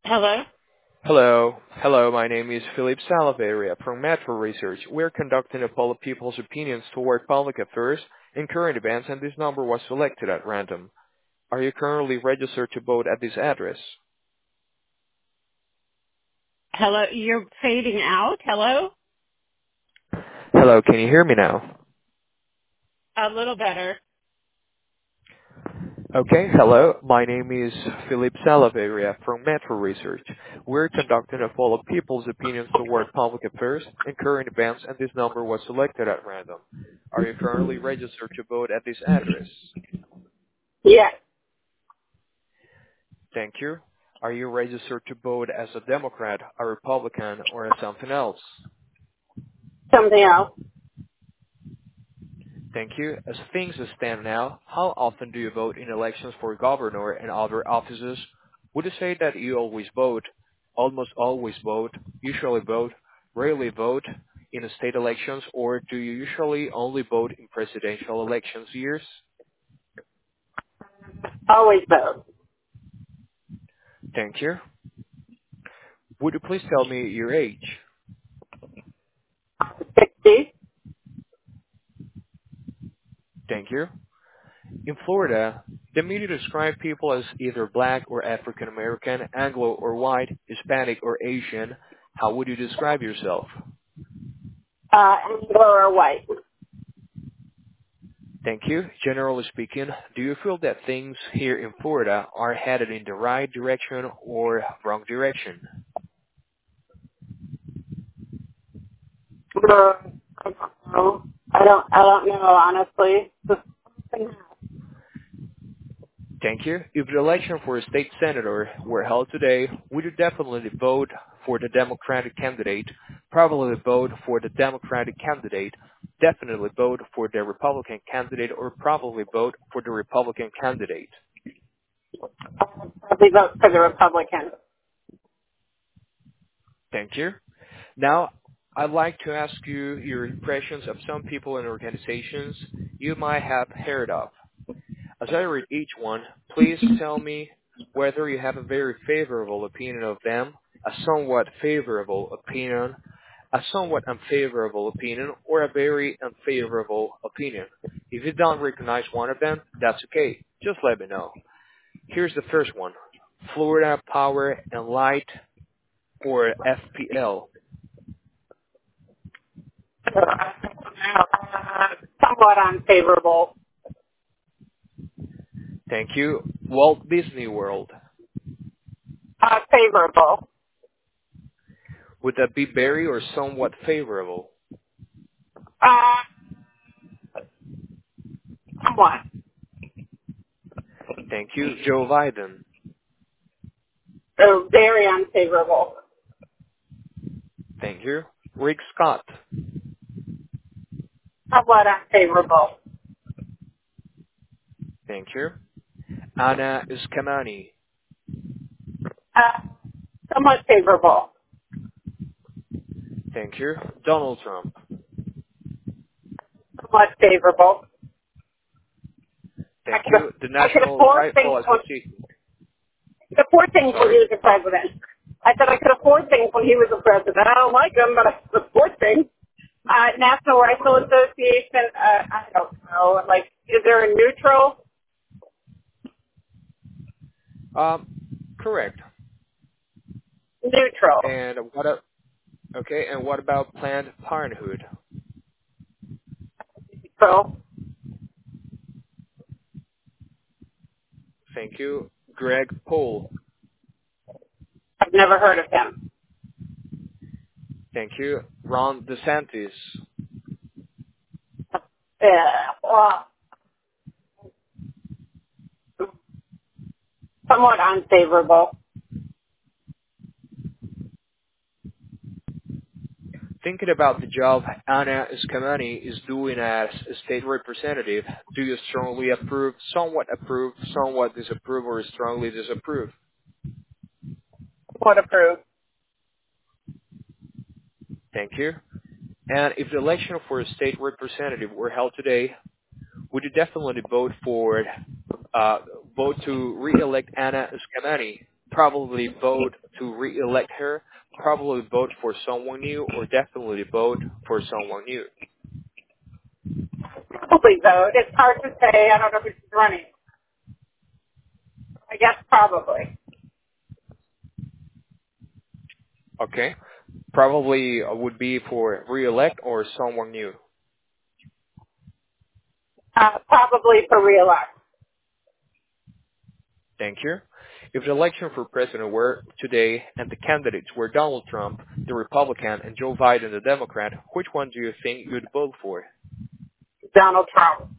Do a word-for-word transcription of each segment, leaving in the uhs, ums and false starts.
Hello? Hello. Hello, my name is Philip Salaveria from Metro Research. We're conducting a poll of people's opinions toward public affairs and current events, and this number was selected at random. Are you currently registered to vote at this address? Hello? You're fading out? Hello? Hello, can you hear me now? A little better. Okay, hello. My name is Philip Salaveria from Metro Research. We're conducting a poll of people's opinions toward public affairs and current events, and this number was selected at random. Are you currently registered to vote at this address? Yes. Thank you. Are you registered to vote as a Democrat, a Republican, or as something else? Something else. Thank you. As things stand now, how often do you vote in elections for governor and other offices? Would you say that you always vote, almost always vote, usually vote, rarely vote in the state elections, or do you usually only vote in presidential elections years? Always vote. Thank you. Would you please tell me your age? sixty. Thank you. In Florida, the media describe people as either black or African American, Anglo or white, Hispanic or Asian. How would you describe yourself? Uh, Anglo or white. Thank you. Generally speaking, do you feel that things here in Florida are headed in the right direction or wrong direction? Uh, I don't know. I don't, I don't know, honestly. Thank you. If the election for a state senator were held today, would you definitely vote for the Democratic candidate, probably vote for the Democratic candidate, definitely vote for the Republican candidate, or probably vote for the Republican candidate? Probably vote for the Republican. Thank you. Now, I'd like to ask you your impressions of some people and organizations you might have heard of. As I read each one, please tell me whether you have a very favorable opinion of them, a somewhat favorable opinion, a somewhat unfavorable opinion, or a very unfavorable opinion. If you don't recognize one of them, that's okay. Just let me know. Here's the first one. Florida Power and Light, or F P L. Uh, somewhat unfavorable. Thank you. Walt Disney World. Uh, favorable. Would that be very or somewhat favorable? Uh, somewhat. Thank you. Joe Biden. Oh, very unfavorable. Thank you. Rick Scott. Somewhat unfavorable. Thank you. Anna Eskamani. Uh, somewhat favorable. Thank you. Donald Trump. Somewhat favorable. I Thank could, you. The I could National afford things Rifle when, Association. I could afford things when Sorry? he was the president. I said I could afford things when he was the president. I don't like him, but I could afford things. Uh, National Rifle Association, uh, I don't know. Like, is there a neutral? Um, correct. Neutral. And what a, okay, and what about Planned Parenthood? So, Thank you. Greg Poole. I've never heard of him. Thank you. Ron DeSantis. Yeah, well, somewhat unfavorable. Thinking about the job Anna Eskamani is doing as a state representative, do you strongly approve, somewhat approve, somewhat disapprove, or strongly disapprove? What approved? Thank you. And if the election for a state representative were held today, would you definitely vote for, uh, vote to re-elect Anna Eskamani, probably vote to re-elect her, probably vote for someone new, or definitely vote for someone new? Probably vote. It's hard to say. I don't know who's running. I guess probably. Okay. Probably uh, would be for re-elect or someone new. Uh, probably for reelect. Thank you. If the election for president were today and the candidates were Donald Trump, the Republican, and Joe Biden, the Democrat, which one do you think you'd vote for? Donald Trump.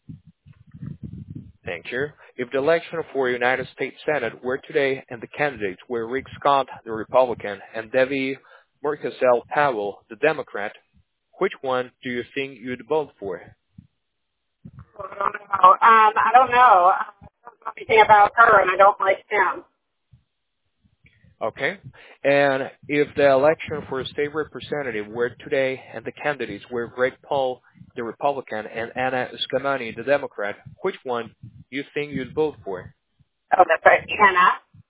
Thank you. If the election for United States Senate were today and the candidates were Rick Scott, the Republican, and Debbie Murkazell Powell, the Democrat, which one do you think you'd vote for? I don't know. Um, I don't know. I don't know anything about her, and I don't like him. Okay. And if the election for a state representative were today and the candidates were Greg Paul, the Republican, and Anna Eskamani, the Democrat, which one do you think you'd vote for? Oh, that's right. Hannah.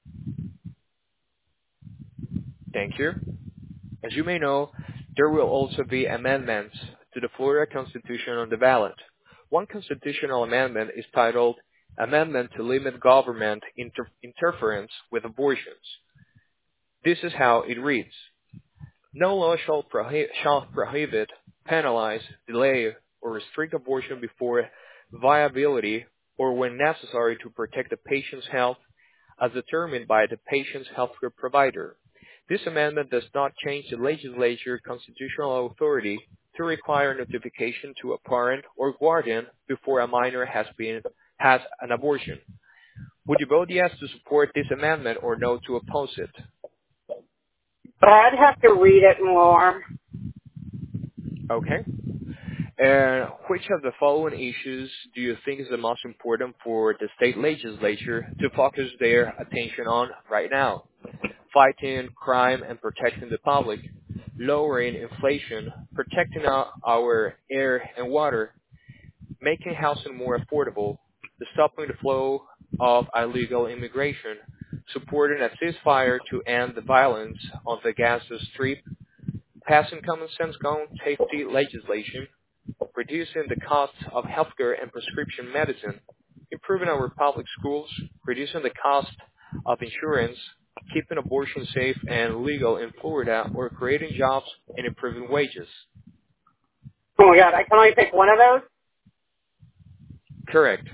Thank you. As you may know, there will also be amendments to the Florida Constitution on the ballot. One constitutional amendment is titled Amendment to Limit Government Inter- Interference with Abortions. This is how it reads. No law shall, prohi- shall prohibit, penalize, delay, or restrict abortion before viability or when necessary to protect the patient's health as determined by the patient's healthcare provider. This amendment does not change the legislature's constitutional authority to require notification to a parent or guardian before a minor has been has an abortion. Would you vote yes to support this amendment or no to oppose it? But I'd have to read it more. Okay. And which of the following issues do you think is the most important for the state legislature to focus their attention on right now? Fighting crime and protecting the public, lowering inflation, protecting our, our air and water, making housing more affordable, stopping the flow of illegal immigration, supporting a ceasefire to end the violence on the Gaza Strip, passing common sense gun safety legislation, reducing the costs of healthcare and prescription medicine, improving our public schools, reducing the cost of insurance, keeping abortion safe and legal in Florida, or creating jobs and improving wages. Oh my God, I can only pick one of those? Correct.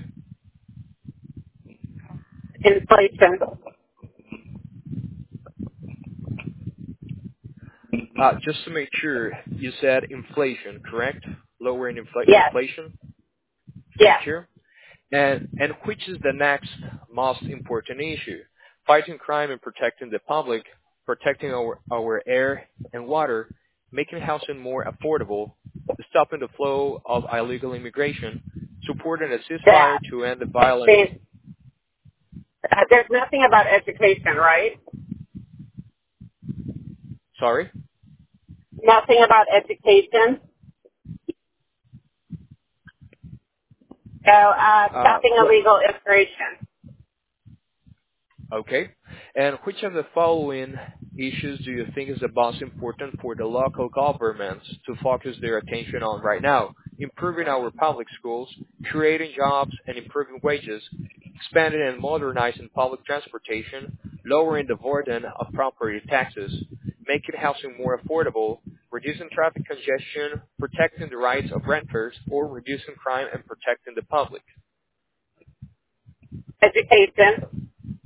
Inflation. Uh, just to make sure, you said inflation, correct? Lowering infl- Yes. inflation? Yes. Thank you. And, and which is the next most important issue? Fighting crime and protecting the public, protecting our, our air and water, making housing more affordable, stopping the flow of illegal immigration, supporting a ceasefire That. to end the violence. See, uh, there's nothing about education, right? Sorry? Nothing about education. So, uh, stopping Uh, illegal immigration. Okay. And which of the following issues do you think is the most important for the local governments to focus their attention on right now? Improving our public schools, creating jobs and improving wages, expanding and modernizing public transportation, lowering the burden of property taxes, making housing more affordable, reducing traffic congestion, protecting the rights of renters, or reducing crime and protecting the public. Education.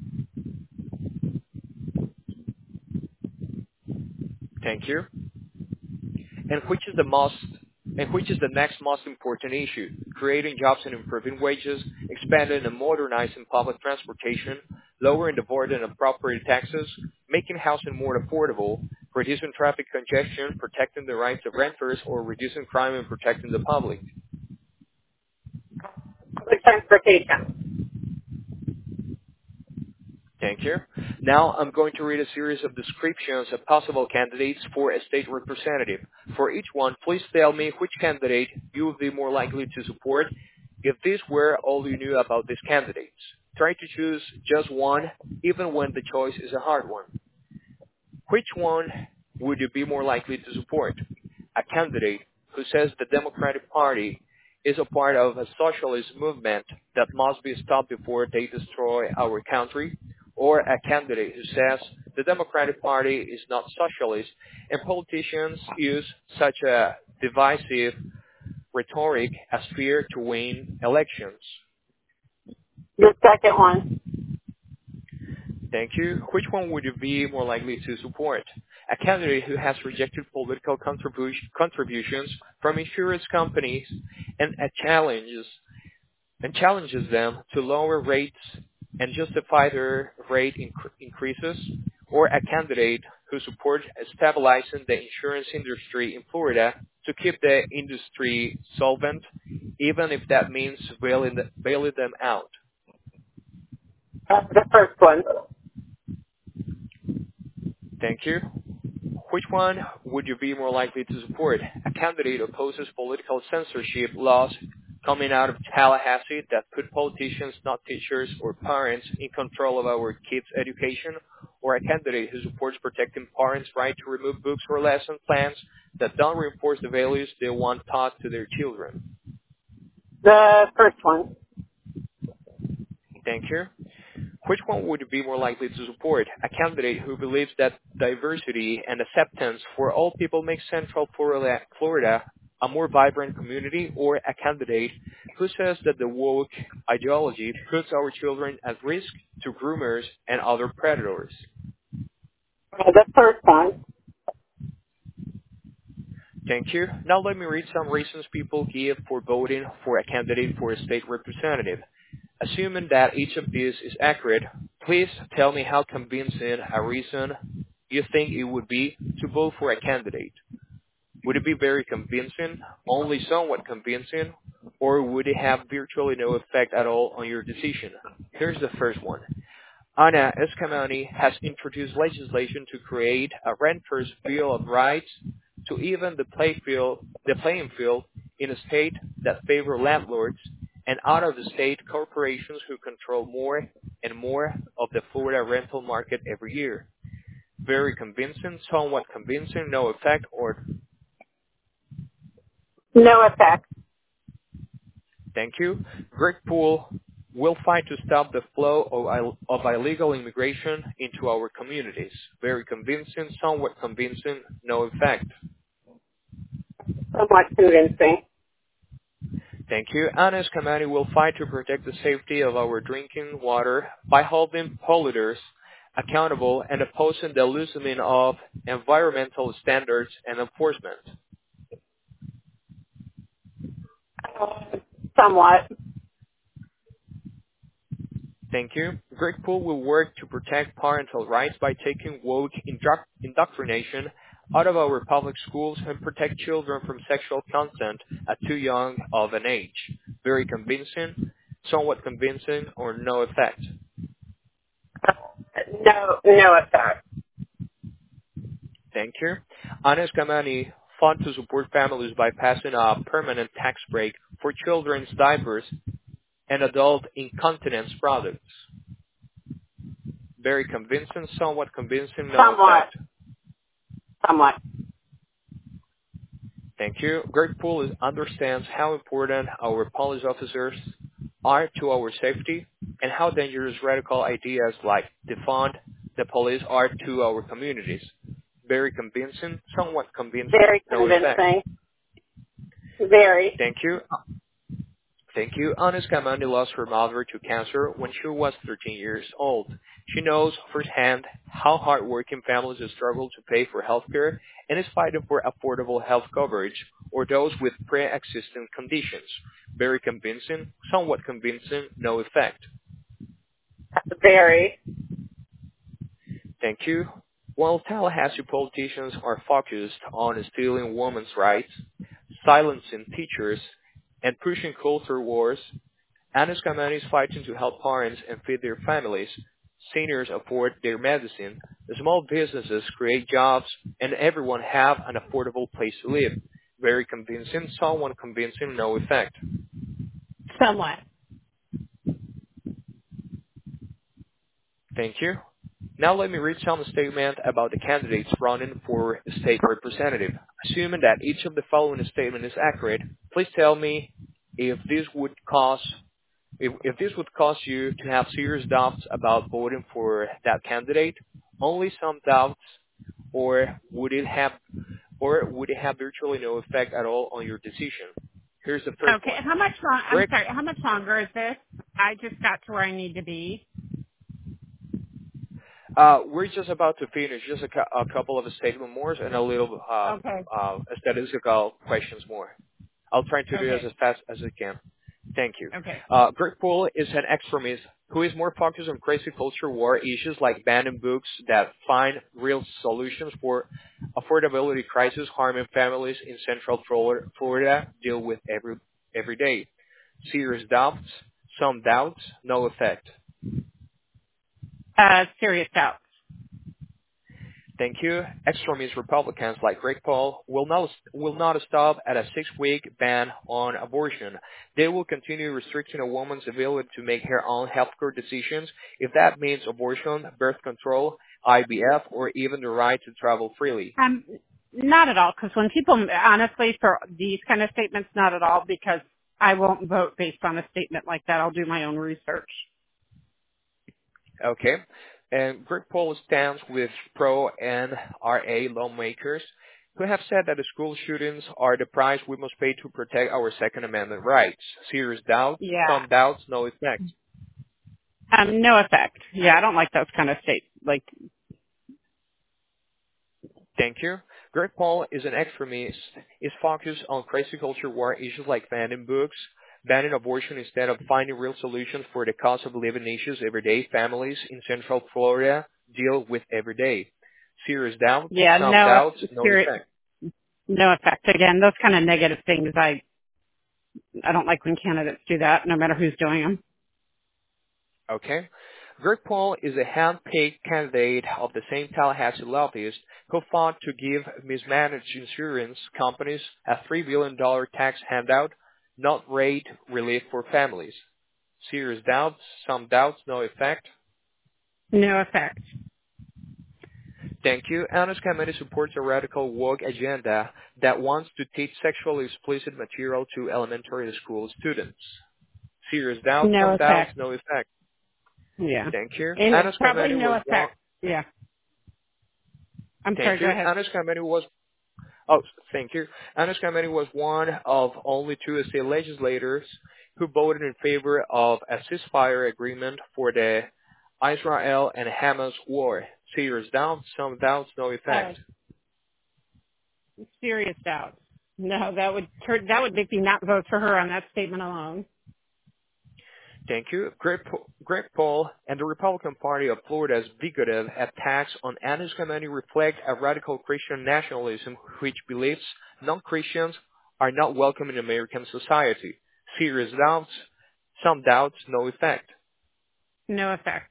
Thank you. And which is the most and which is the next most important issue? Creating jobs and improving wages, expanding and modernizing public transportation, lowering the burden of property taxes, making housing more affordable, reducing traffic congestion, protecting the rights of renters, or reducing crime and protecting the public. Public transportation. Thank you. Now I'm going to read a series of descriptions of possible candidates for a state representative. For each one, please tell me which candidate you would be more likely to support if these were all you knew about these candidates. Try to choose just one, even when the choice is a hard one. Which one would you be more likely to support? A candidate who says the Democratic Party is a part of a socialist movement that must be stopped before they destroy our country, or a candidate who says the Democratic Party is not socialist and politicians use such a divisive rhetoric as fear to win elections? The second one. Thank you. Which one would you be more likely to support? A candidate who has rejected political contribu- contributions from insurance companies and uh, challenges and challenges them to lower rates and justify their rate inc- increases, or a candidate who supports stabilizing the insurance industry in Florida to keep the industry solvent, even if that means bailing, the, bailing them out? Uh, the first one. Thank you. Which one would you be more likely to support? A candidate who opposes political censorship laws coming out of Tallahassee that put politicians, not teachers or parents, in control of our kids' education, or a candidate who supports protecting parents' right to remove books or lesson plans that don't reinforce the values they want taught to their children? The first one. Thank you. Which one would you be more likely to support? A candidate who believes that diversity and acceptance for all people makes Central Florida, Florida a more vibrant community, or a candidate who says that the woke ideology puts our children at risk to groomers and other predators? Uh, the first one. Thank you. Now let me read some reasons people give for voting for a candidate for a state representative. Assuming that each of these is accurate, please tell me how convincing a reason you think it would be to vote for a candidate. Would it be very convincing, only somewhat convincing, or would it have virtually no effect at all on your decision? Here's the first one. Ana Eskamani has introduced legislation to create a renters' bill of rights to even the, play field, the playing field in a state that favor landlords and out-of-the-state corporations who control more and more of the Florida rental market every year. Very convincing, somewhat convincing, no effect, or... No effect. Thank you. Greg Poole will fight to stop the flow of, of illegal immigration into our communities. Very convincing, somewhat convincing, no effect. Somewhat convincing. Thank you. Ana Eskamani will fight to protect the safety of our drinking water by holding polluters accountable and opposing the loosening of environmental standards and enforcement. Uh, somewhat. Thank you. Greg Poole will work to protect parental rights by taking woke indoctr- indoctrination out of our public schools and protect children from sexual consent at too young of an age. Very convincing, somewhat convincing, or no effect? No, no effect. Thank you. Ana Eskamani fought to support families by passing a permanent tax break for children's diapers and adult incontinence products. Very convincing, somewhat convincing, no Somewhat. effect. Somewhat. Thank you. Greg Poole understands how important our police officers are to our safety and how dangerous radical ideas like defund the police are to our communities. Very convincing, somewhat convincing, Very no effect. convincing. Very. Thank you. Thank you. Ana Eskamani lost her mother to cancer when she was thirteen years old. She knows firsthand how hardworking families struggle to pay for health care and is fighting for affordable health coverage or those with pre-existing conditions. Very convincing, somewhat convincing, no effect. Very. Thank you. While Tallahassee politicians are focused on stealing women's rights, silencing teachers, and pushing culture wars, Ana Eskamani is fighting to help parents and feed their families, seniors afford their medicine, small businesses create jobs, and everyone have an affordable place to live. Very convincing, somewhat convincing, no effect. Somewhat. Thank you. Now let me read some statement about the candidates running for state representative. Assuming that each of the following statement is accurate, please tell me if this would cause if, if this would cause you to have serious doubts about voting for that candidate, only some doubts, or would it have or would it have virtually no effect at all on your decision? Here's the first Okay, one. and how much long, I'm Greg, sorry, how much longer is this? I just got to where I need to be. uh, we're just about to finish. Just a, cou- a couple of statement more and a little uh, Okay, uh, statistical questions more. I'll try to do this okay, as fast as I can. Thank you. okay. Uh, Greg Paul is an extremist who is more focused on crazy culture war issues like banning books that find real solutions for affordability crisis harming families in Central Flor- Florida deal with every every day. Serious doubts, some doubts, no effect. Uh, serious doubts. Thank you. Extremist Republicans like Greg Paul will not will not stop at a six-week ban on abortion. They will continue restricting a woman's ability to make her own healthcare decisions, if that means abortion, birth control, I V F, or even the right to travel freely. Um, not at all, because when people, honestly, for these kind of statements, not at all, because I won't vote based on a statement like that. I'll do my own research. Okay. And Greg Paul stands with pro N R A lawmakers who have said that the school shootings are the price we must pay to protect our Second Amendment rights. Serious doubts, Yeah. some doubts, no effect. Um, no effect. Yeah, I don't like those kind of states. Like, Thank you. Greg Paul is an extremist, is focused on crazy culture war issues like banning books, banning abortion instead of finding real solutions for the cost of living issues everyday families in Central Florida deal with every day. Serious doubts, yeah, some no, doubts, no serious, effect. no effect. Again, those kind of negative things, I, I don't like when candidates do that, no matter who's doing them. Okay. Greg Paul is a hand-picked candidate of the same Tallahassee lobbyist who fought to give mismanaged insurance companies a three billion dollars tax handout, not rate relief for families. Serious doubts, some doubts, no effect. No effect. Thank you. Anna's Committee supports a radical woke agenda that wants to teach sexually explicit material to elementary school students. Serious doubts, No some doubts, effect. no effect. Yeah. Thank you. And it's Anna's probably Committee no was one. effect. Yeah. I'm sorry, Thank go you. ahead. Anna's Committee was Oh, thank you. Anna's Committee was one of only two state legislators who voted in favor of a ceasefire agreement for the Israel and Hamas war. Serious doubts, some doubts, no Uh, effect. serious doubts. No, that would turn, that would make me not vote for her on that statement alone. Thank you. Greg, Pa- Greg Paul and the Republican Party of Florida's bigoted attacks on Anna's Committee reflect a radical Christian nationalism which believes non-Christians are not welcome in American society. Serious doubts, some doubts, no effect. No effect.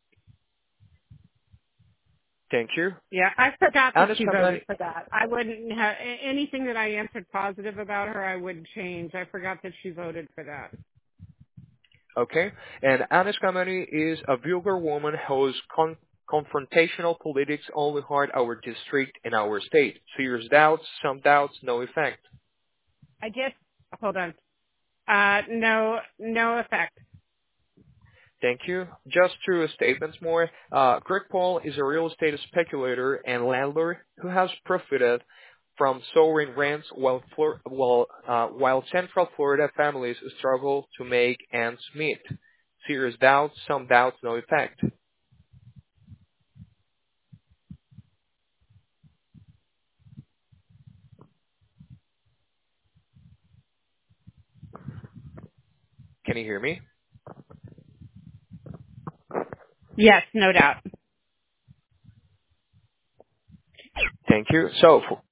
Thank you. Yeah, I forgot that Anna's she voted Committee, for that. I wouldn't have anything that I answered positive about her. I wouldn't change. I forgot that she voted for that. okay, and Anna's Committee is a vulgar woman whose con- confrontational politics only hurt our district and our state. Serious doubts, some doubts, no effect. I just hold on. Uh, no, no effect. Thank you. Just two statements more. Uh, Greg Paul is a real estate speculator and landlord who has profited from soaring rents while, Flor- while, uh, while Central Florida families struggle to make ends meet. Serious doubts, some doubts, no effect. Can you hear me? Yes, no doubt. Thank you. So,